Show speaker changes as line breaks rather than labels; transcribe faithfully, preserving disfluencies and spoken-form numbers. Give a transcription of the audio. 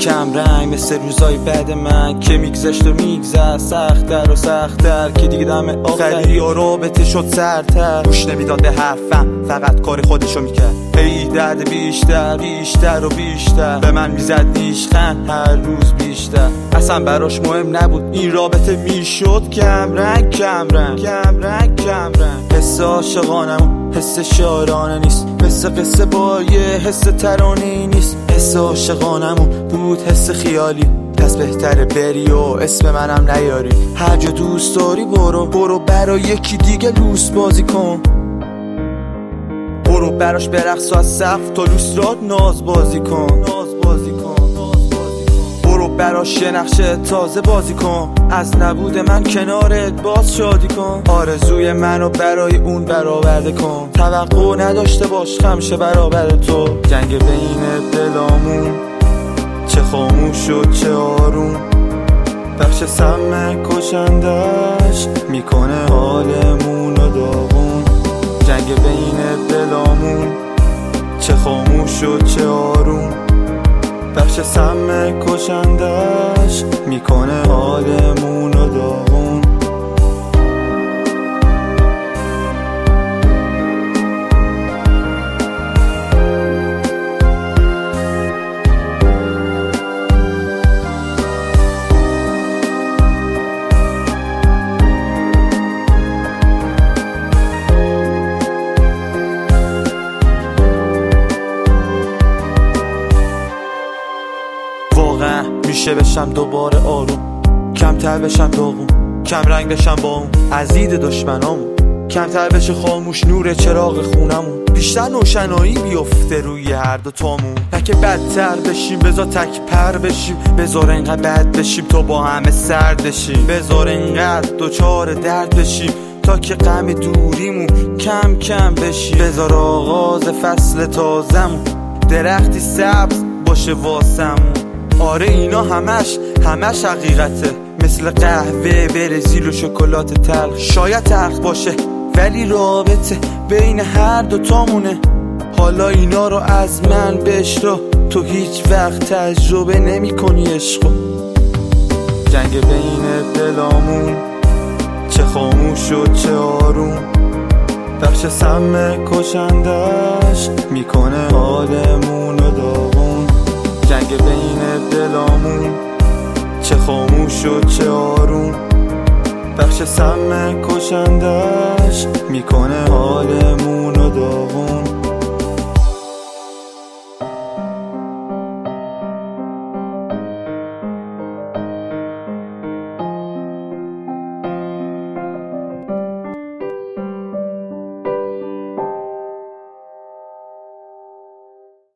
کم رنگ مثل روزای بعد من که میگذشت و میگذر سخت‌تر و سخت‌تر که دیگه دم آخری و رابطه شد سرتر. گوش نمیداد به حرفم، فقط کار خودشو میکرد. ای درد بیشتر بیشتر و بیشتر به من میزد نیشخند هر روز بیشتر. اصلا براش مهم نبود این رابطه میشد کم رنگ کم رنگ کم رنگ کم رنگ. حس عاشقانمون حس شاعرانه نیست، مثل قصه با یه حس ترانه‌ای نیست. حس عاشقانمون بود حس خیالی، پس بهتره بری و اسم منم نیاری. هر جا دوست داری برو برو برای یکی دیگه لوس بازی کن. برو براش برقص و از سقف تا لوسترات ناز بازی کن ناز بازی کن برو براش یه نقشه تازه بازی کن. از نبود من کنارت باز شادی کن. آرزوی منو برای اون برآورده کن. توقع نداشته باش همیشه برابر تو. جنگ بین دلامون چه خاموش و چه آروم، بخش سم کشندش میکنه حالمون رو داغون. جنگ بین دلامون چه خاموش و چه آروم، بخش سم کشندش میکنه حالمون رو داغون. واقعا میشه بشم دوباره آروم، کمتر بشم داغون، کم رنگ بشم با اون از دید دشمنامون. کمتر بشه خاموش نور چراغ خونمون، بیشتر نوشنایی بیفته روی هر دو تامون. نه که بدتر بشیم بذار تک پر بشیم، بذار اینقدر بد بشیم تا با همه سرد بشیم. بذار اینقدر دوچار درد بشیم تا که غم دوریمون کم کم بشیم. بذار آغاز فصل تازمون درختی سبز باشه واسمون. آره اینا همش همش حقیقته، مثل قهوه برزیل و شکلات تلخ. شاید تلخ باشه ولی رابطه بین هر دوتامونه. حالا اینا رو از من بشنو، تو هیچ وقت تجربه نمی کنی عشقو. جنگ بین دلامون چه خاموش و چه آروم، بخش سم کشندش میکنه حالمون رو داغون. جنگ بین دلامون چه خاموش و چه آروم، بخش سم کشندش میکنه حالمون